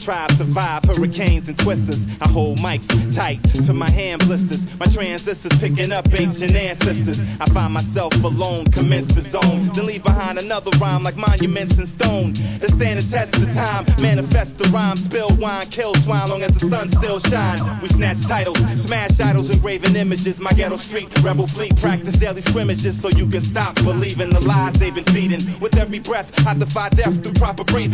tribe survive hurricanes and twisters. I hold mics tight to my hand blisters. My transistors picking up ancient ancestors. I find myself alone, commence the zone, then leave behind another rhyme like monuments in stone that stand the test of time. Manifest the rhyme, spill wine, kill swine, long as the sun still shines. We snatch titles, smash idols, engraving images. My ghetto street rebel fleet practice daily scrimmages so you can stop believing the lies they've been feeding. With every breath, I defy death through proper breathing.